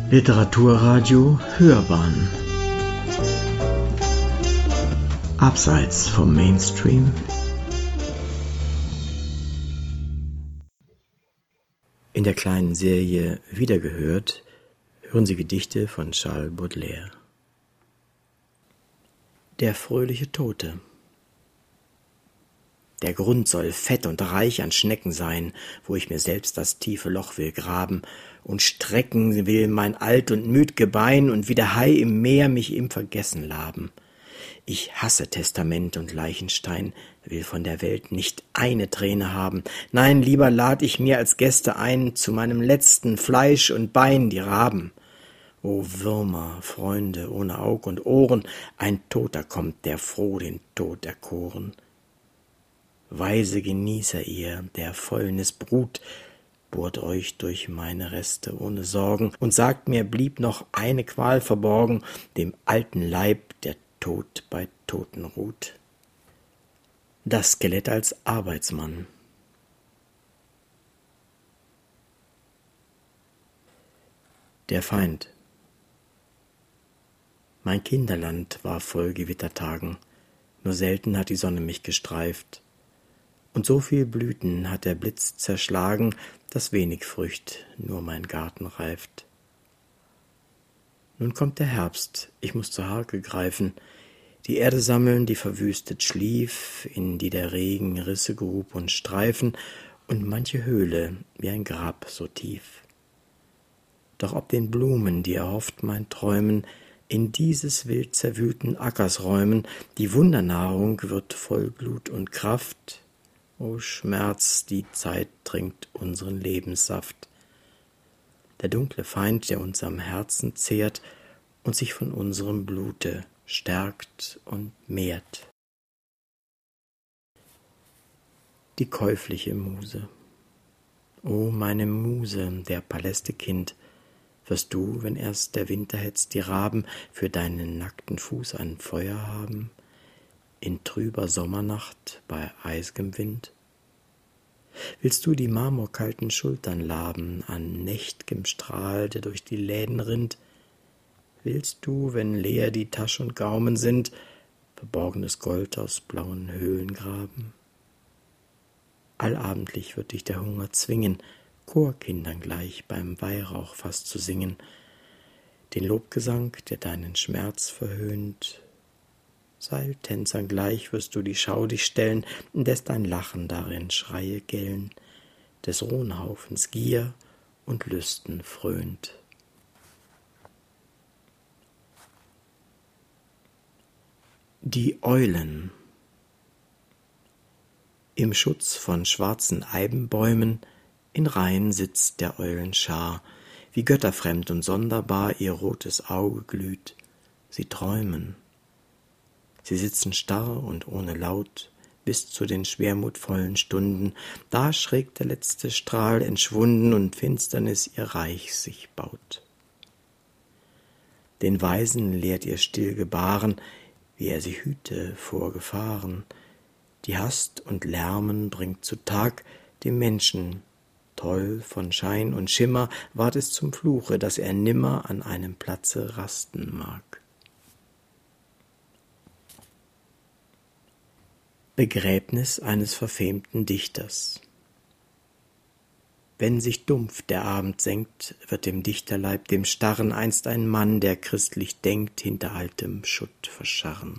Literaturradio Hörbahn Abseits vom Mainstream. In der kleinen Serie Wiedergehört hören Sie Gedichte von Charles Baudelaire. Der fröhliche Tote. Der Grund soll fett und reich an Schnecken sein, wo ich mir selbst das tiefe Loch will graben und strecken will mein alt und müd Gebein und wie der Hai im Meer mich im Vergessen laben. Ich hasse Testament und Leichenstein, will von der Welt nicht eine Träne haben. Nein, lieber lad ich mir als Gäste ein, zu meinem letzten Fleisch und Bein die Raben. O Würmer, Freunde ohne Aug und Ohren, ein Toter kommt, der froh den Tod erkoren. Weise Genießer ihr, der Fäulnis Brut, bohrt euch durch meine Reste ohne Sorgen und sagt mir, blieb noch eine Qual verborgen, dem alten Leib, der Tod bei Toten ruht. Das Skelett als Arbeitsmann. Der Feind. Mein Kinderland war voll Gewittertagen, nur selten hat die Sonne mich gestreift. Und so viel Blüten hat der Blitz zerschlagen, dass wenig Frücht nur mein Garten reift. Nun kommt der Herbst, ich muß zur Harke greifen, die Erde sammeln, die verwüstet schlief, in die der Regen Risse grub und Streifen, und manche Höhle wie ein Grab so tief. Doch ob den Blumen, die erhofft mein Träumen, in dieses wild zerwühlten Ackers räumen, die Wundernahrung wird voll Blut und Kraft, o Schmerz, die Zeit trinkt unseren Lebenssaft. Der dunkle Feind, der uns am Herzen zehrt und sich von unserem Blute stärkt und mehrt. Die käufliche Muse. O meine Muse, der Paläste Kind, wirst du, wenn erst der Winter hetzt, die Raben für deinen nackten Fuß ein Feuer haben? In trüber Sommernacht bei eis'gem Wind? Willst du die marmorkalten Schultern laben an nächt'gem Strahl, der durch die Läden rinnt? Willst du, wenn leer die Tasch und Gaumen sind, verborgenes Gold aus blauen Höhlen graben? Allabendlich wird dich der Hunger zwingen, Chorkindern gleich beim Weihrauch fast zu singen, den Lobgesang, der deinen Schmerz verhöhnt. Seiltänzern gleich wirst du die Schau dich stellen, indes dein Lachen darin Schreie gellen, des Rohnhaufens Gier und Lüsten fröhnt. Die Eulen. Im Schutz von schwarzen Eibenbäumen in Reihen sitzt der Eulen Schar, wie götterfremd und sonderbar ihr rotes Auge glüht. Sie träumen. Sie sitzen starr und ohne Laut bis zu den schwermutvollen Stunden, da schräg der letzte Strahl entschwunden und Finsternis ihr Reich sich baut. Den Weisen lehrt ihr still Gebaren, wie er sie hüte vor Gefahren. Die Hast und Lärmen bringt zutage dem Menschen. Toll von Schein und Schimmer ward es zum Fluche, dass er nimmer an einem Platze rasten mag. Begräbnis eines verfemten Dichters. Wenn sich dumpf der Abend senkt, wird dem Dichterleib, dem Starren, einst ein Mann, der christlich denkt, hinter altem Schutt verscharren.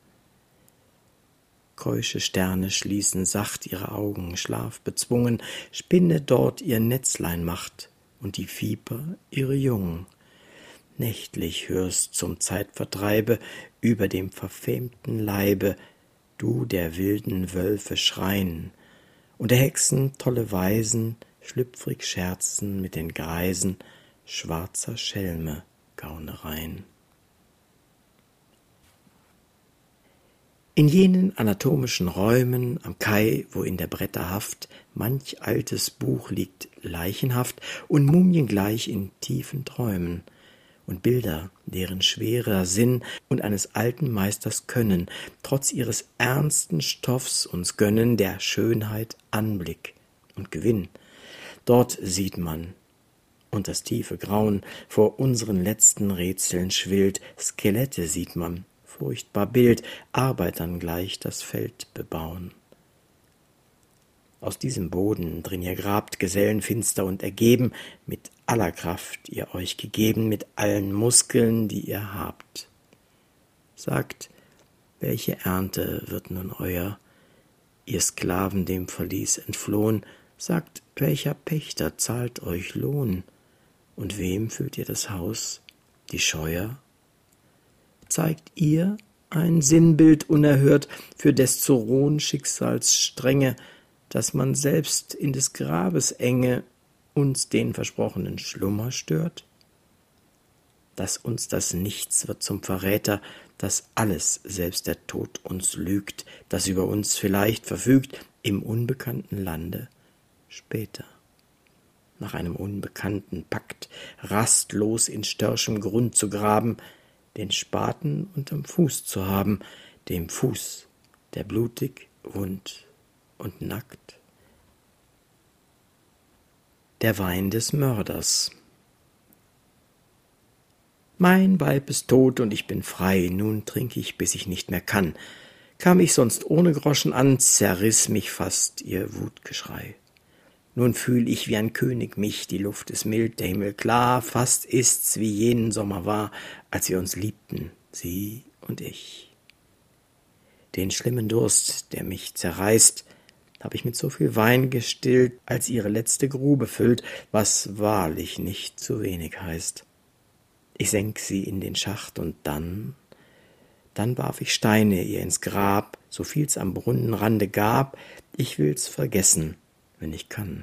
Keusche Sterne schließen sacht ihre Augen, schlafbezwungen, Spinne dort ihr Netzlein macht und die Viper ihre Jungen. Nächtlich hörst zum Zeitvertreibe über dem verfemten Leibe du der wilden Wölfe schreien und der Hexen tolle Weisen schlüpfrig scherzen mit den Greisen schwarzer Schelme Gaunereien. In jenen anatomischen Räumen am Kai, wo in der Bretter Haft manch altes Buch liegt leichenhaft und Mumien gleich in tiefen Träumen, und Bilder, deren schwerer Sinn und eines alten Meisters Können, trotz ihres ernsten Stoffs uns gönnen der Schönheit Anblick und Gewinn. Dort sieht man, und das tiefe Grauen vor unseren letzten Rätseln schwillt. Skelette sieht man, furchtbar Bild, Arbeitern gleich das Feld bebauen. Aus diesem Boden, drin ihr grabt, Gesellen finster und ergeben, mit aller Kraft ihr euch gegeben, mit allen Muskeln, die ihr habt. Sagt, welche Ernte wird nun euer, ihr Sklaven dem Verlies entflohen, sagt, welcher Pächter zahlt euch Lohn, und wem füllt ihr das Haus, die Scheuer? Zeigt ihr ein Sinnbild unerhört für des Zoron Schicksalsstrenge, dass man selbst in des Grabes Enge uns den versprochenen Schlummer stört? Dass uns das Nichts wird zum Verräter, dass alles, selbst der Tod uns lügt, das über uns vielleicht verfügt, im unbekannten Lande später. Nach einem unbekannten Pakt, rastlos in störschem Grund zu graben, den Spaten unterm Fuß zu haben, dem Fuß, der blutig, wund und nackt. Der Wein des Mörders. Mein Weib ist tot und ich bin frei, nun trink ich, bis ich nicht mehr kann. Kam ich sonst ohne Groschen an, zerriss mich fast ihr Wutgeschrei. Nun fühl ich wie ein König mich, die Luft ist mild, der Himmel klar, fast ist's, wie jenen Sommer war, als wir uns liebten, sie und ich. Den schlimmen Durst, der mich zerreißt, hab ich mit so viel Wein gestillt, als ihre letzte Grube füllt, was wahrlich nicht zu wenig heißt. Ich senk sie in den Schacht und dann warf ich Steine ihr ins Grab, so viel's am Brunnenrande gab, ich will's vergessen, wenn ich kann.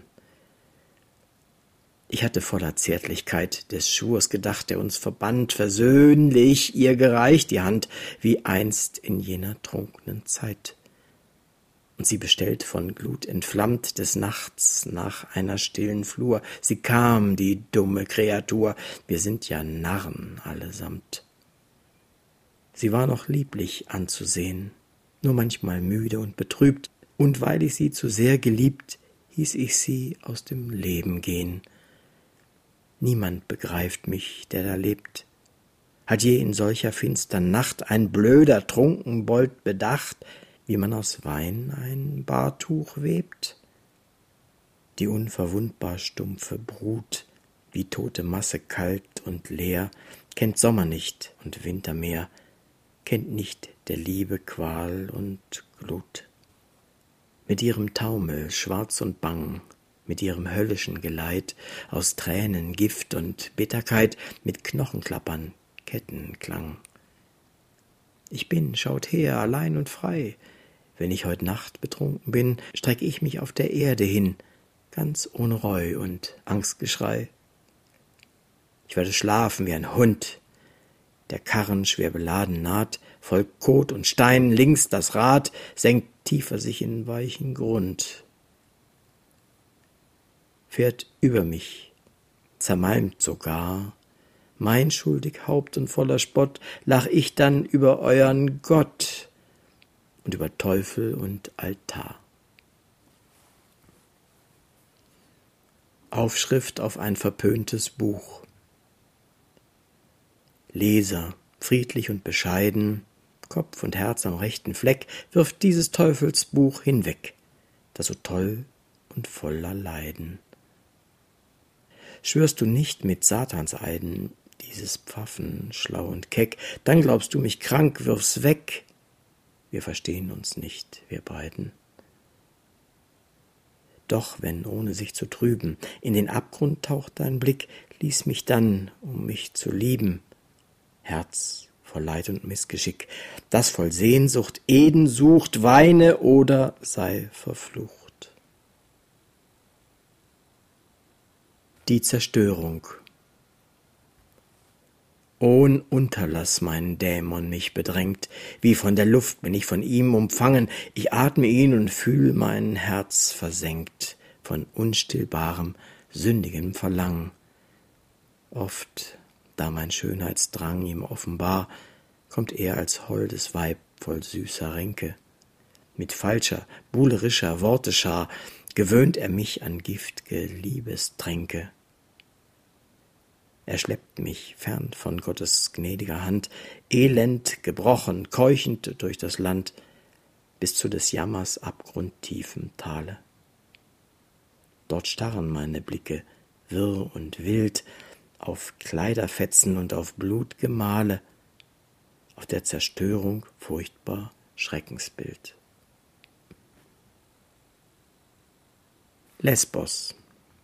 Ich hatte voller Zärtlichkeit des Schwurs gedacht, der uns verband, versöhnlich ihr gereicht die Hand, wie einst in jener trunkenen Zeit. Und sie bestellt von Glut entflammt des Nachts nach einer stillen Flur. Sie kam, die dumme Kreatur, wir sind ja Narren allesamt. Sie war noch lieblich anzusehen, nur manchmal müde und betrübt, und weil ich sie zu sehr geliebt, hieß ich sie aus dem Leben gehen. Niemand begreift mich, der da lebt. Hat je in solcher finstern Nacht ein blöder Trunkenbold bedacht, wie man aus Wein ein Bahrtuch webt? Die unverwundbar stumpfe Brut, wie tote Masse kalt und leer, kennt Sommer nicht und Winter mehr, kennt nicht der Liebe Qual und Glut. Mit ihrem Taumel schwarz und bang, mit ihrem höllischen Geleit aus Tränen, Gift und Bitterkeit, mit Knochenklappern, Kettenklang. Ich bin, schaut her, allein und frei. Wenn ich heut Nacht betrunken bin, streck ich mich auf der Erde hin, ganz ohne Reu und Angstgeschrei. Ich werde schlafen wie ein Hund. Der Karren schwer beladen naht, voll Kot und Stein, links das Rad, senkt tiefer sich in weichen Grund. Fährt über mich, zermalmt sogar, mein schuldig Haupt und voller Spott, lach ich dann über euren Gott und über Teufel und Altar. Aufschrift auf ein verpöntes Buch. Leser, friedlich und bescheiden, Kopf und Herz am rechten Fleck, wirft dieses Teufelsbuch hinweg, das so toll und voller Leiden. Schwörst du nicht mit Satanseiden, dieses Pfaffen, schlau und keck, dann glaubst du mich krank, wirf's weg. Wir verstehen uns nicht, wir beiden. Doch wenn, ohne sich zu trüben, in den Abgrund taucht dein Blick, ließ mich dann, um mich zu lieben, Herz voll Leid und Missgeschick, das voll Sehnsucht Eden sucht, weine oder sei verflucht. Die Zerstörung. Ohn Unterlass mein Dämon mich bedrängt, wie von der Luft bin ich von ihm umfangen, ich atme ihn und fühl mein Herz versenkt von unstillbarem, sündigem Verlangen. Oft, da mein Schönheitsdrang ihm offenbar, kommt er als holdes Weib voll süßer Ränke. Mit falscher, buhlerischer Worteschar gewöhnt er mich an gift'ge Liebestränke. Er schleppt mich fern von Gottes gnädiger Hand, elend, gebrochen, keuchend durch das Land, bis zu des Jammers abgrundtiefem Tale. Dort starren meine Blicke, wirr und wild, auf Kleiderfetzen und auf Blutgemale, auf der Zerstörung furchtbar Schreckensbild. Lesbos.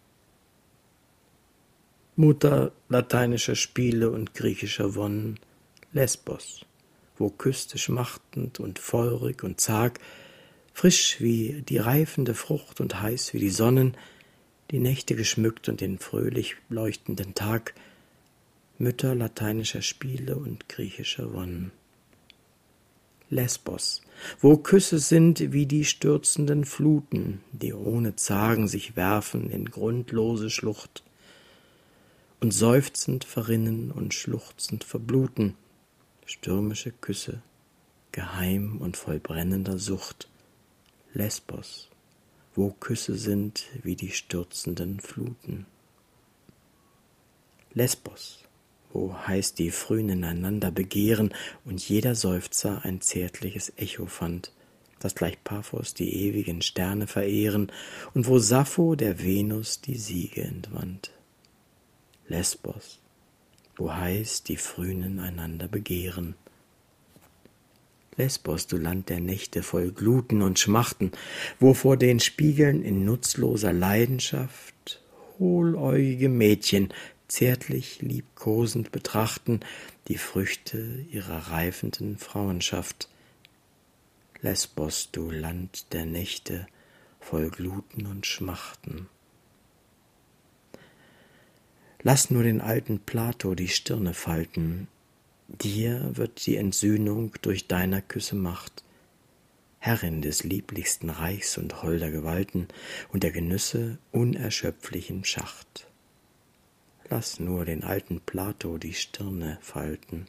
Mutter lateinischer Spiele und griechischer Wonnen, Lesbos, wo Küste schmachtend und feurig und zag, frisch wie die reifende Frucht und heiß wie die Sonnen, die Nächte geschmückt und den fröhlich leuchtenden Tag, Mütter lateinischer Spiele und griechischer Wonnen. Lesbos, wo Küsse sind wie die stürzenden Fluten, die ohne Zagen sich werfen in grundlose Schlucht und seufzend verrinnen und schluchzend verbluten, stürmische Küsse, geheim und voll brennender Sucht. Lesbos, wo Küsse sind wie die stürzenden Fluten. Lesbos, wo heiß die Frühen ineinander begehren und jeder Seufzer ein zärtliches Echo fand, das gleich Paphos die ewigen Sterne verehren und wo Sappho der Venus die Siege entwand. Lesbos, wo heiß die Frühen einander begehren. Lesbos, du Land der Nächte voll Gluten und Schmachten, wo vor den Spiegeln in nutzloser Leidenschaft hohläugige Mädchen zärtlich liebkosend betrachten die Früchte ihrer reifenden Frauenschaft. Lesbos, du Land der Nächte voll Gluten und Schmachten. Lass nur den alten Plato die Stirne falten, dir wird die Entsühnung durch deiner Küsse Macht, Herrin des lieblichsten Reichs und holder Gewalten und der Genüsse unerschöpflichen Schacht. Lass nur den alten Plato die Stirne falten.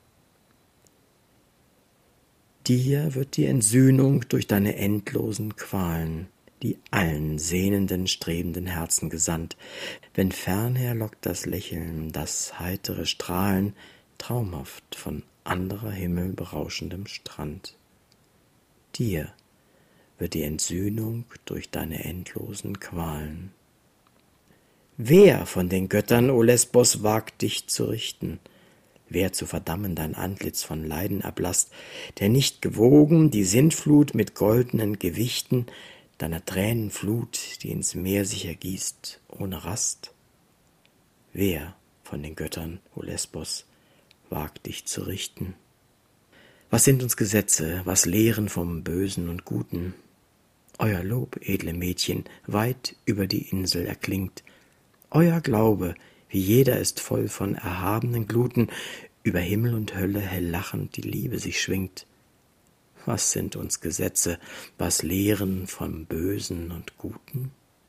Dir wird die Entsühnung durch deine endlosen Qualen, die allen sehnenden, strebenden Herzen gesandt, wenn fernher lockt das Lächeln, das heitere Strahlen, traumhaft von anderer Himmel berauschendem Strand. Dir wird die Entsühnung durch deine endlosen Qualen. Wer von den Göttern, o Lesbos, wagt dich zu richten? Wer zu verdammen dein Antlitz von Leiden erblasst, der nicht gewogen die Sintflut mit goldenen Gewichten, deiner Tränen Flut, die ins Meer sich ergießt, ohne Rast? Wer von den Göttern, o Lesbos, wagt dich zu richten? Was sind uns Gesetze, was Lehren vom Bösen und Guten? Euer Lob, edle Mädchen, weit über die Insel erklingt. Euer Glaube, wie jeder ist voll von erhabenen Gluten, über Himmel und Hölle hell lachend die Liebe sich schwingt. Was sind uns Gesetze, was Lehren vom Bösen und Guten?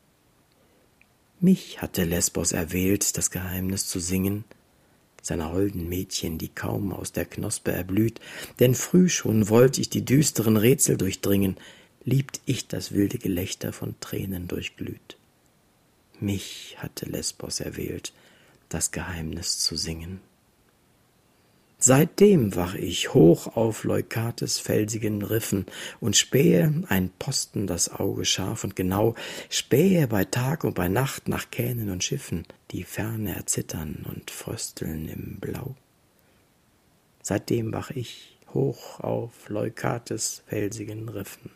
Mich hatte Lesbos erwählt, das Geheimnis zu singen, seiner holden Mädchen, die kaum aus der Knospe erblüht, denn früh schon wollt ich die düsteren Rätsel durchdringen, liebt ich das wilde Gelächter von Tränen durchglüht. Mich hatte Lesbos erwählt, das Geheimnis zu singen. Seitdem wach ich hoch auf Leukates felsigen Riffen und spähe, ein Posten das Auge scharf und genau, spähe bei Tag und bei Nacht nach Kähnen und Schiffen, die ferne erzittern und frösteln im Blau. Seitdem wach ich hoch auf Leukates felsigen Riffen.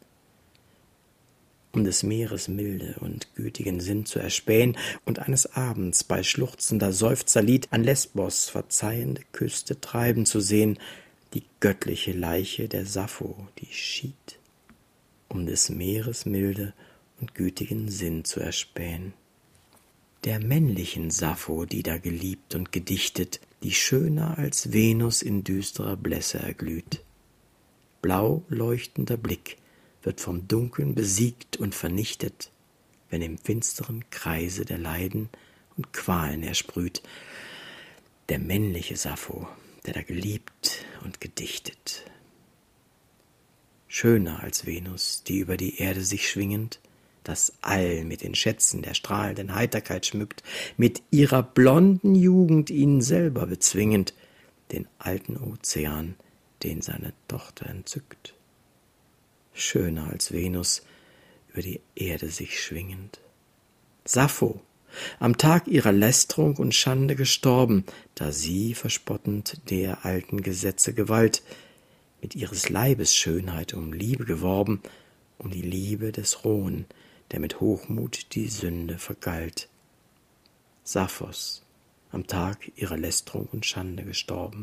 Um des Meeres milde und gütigen Sinn zu erspähen und eines Abends bei schluchzender Seufzerlied an Lesbos verzeihende Küste treiben zu sehen, die göttliche Leiche der Sappho, die schied, um des Meeres milde und gütigen Sinn zu erspähen. Der männlichen Sappho, die da geliebt und gedichtet, die schöner als Venus in düsterer Blässe erglüht. Blau leuchtender Blick wird vom Dunkeln besiegt und vernichtet, wenn im finsteren Kreise der Leiden und Qualen er sprüht. Der männliche Sappho, der da geliebt und gedichtet. Schöner als Venus, die über die Erde sich schwingend, das All mit den Schätzen der strahlenden Heiterkeit schmückt, mit ihrer blonden Jugend ihn selber bezwingend, den alten Ozean, den seine Tochter entzückt. Schöner als Venus, über die Erde sich schwingend. Sappho, am Tag ihrer Lästerung und Schande gestorben, da sie, verspottend der alten Gesetze Gewalt, mit ihres Leibes Schönheit um Liebe geworben, um die Liebe des Rohen, der mit Hochmut die Sünde vergalt. Sapphos, am Tag ihrer Lästerung und Schande gestorben.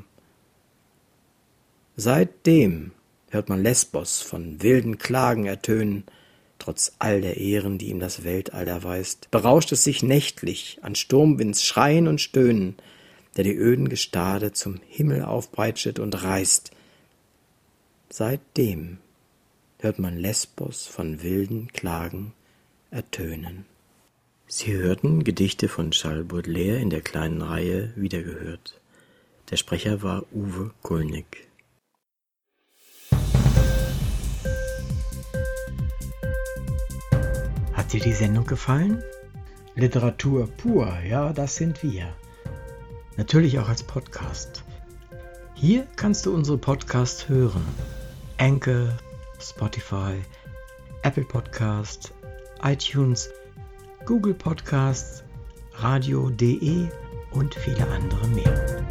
Seitdem hört man Lesbos von wilden Klagen ertönen, trotz all der Ehren, die ihm das Weltall erweist, berauscht es sich nächtlich an Sturmwinds Schreien und Stöhnen, der die öden Gestade zum Himmel aufbreitschet und reißt. Seitdem hört man Lesbos von wilden Klagen ertönen. Sie hörten Gedichte von Charles Baudelaire in der kleinen Reihe Wiedergehört. Der Sprecher war Uwe Kulnig. Hat dir die Sendung gefallen? Literatur pur, ja, das sind wir. Natürlich auch als Podcast. Hier kannst du unsere Podcasts hören. Anchor, Spotify, Apple Podcast, iTunes, Google Podcasts, Radio.de und viele andere mehr.